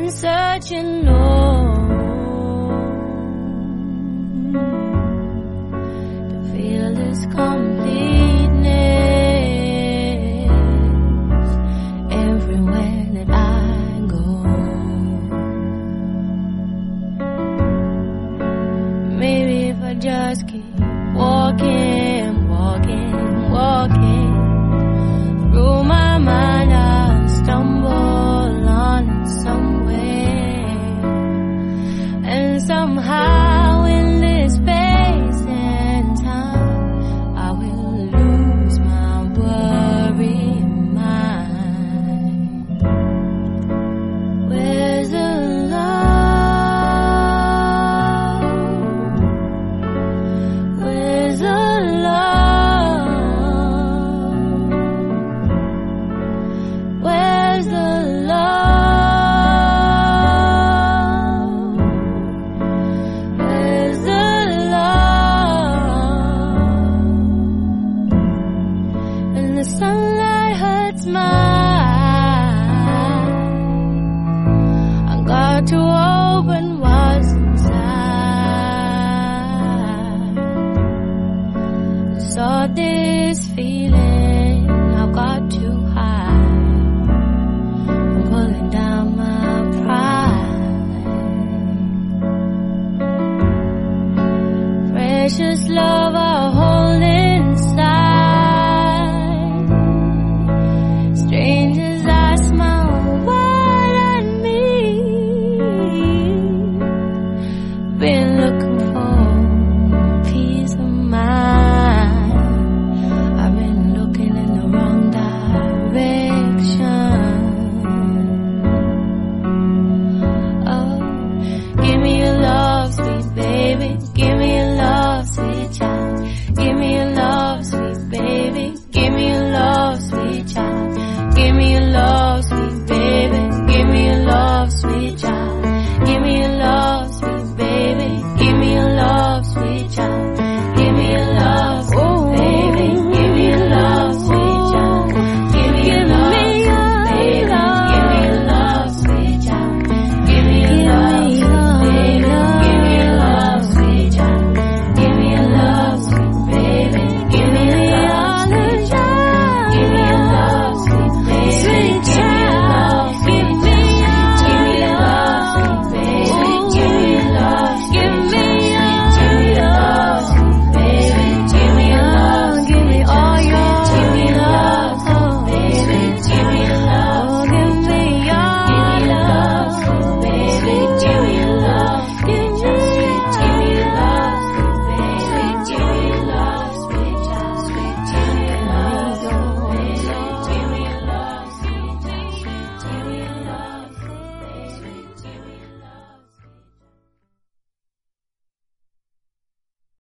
been searching long to feel this completeness everywhere that I go. Maybe if I just keep walking, walking, walking through my mind, I'll stumble on it somewhere, and somehow in this space and time I will lose my worry mind. Where's the love? Where's the love? Where's the love? Where's the love? And the sunlight hurts my eyes. I got to open what's inside. Saw this feeling I've got to hide. I'm pulling down my pride. Precious love,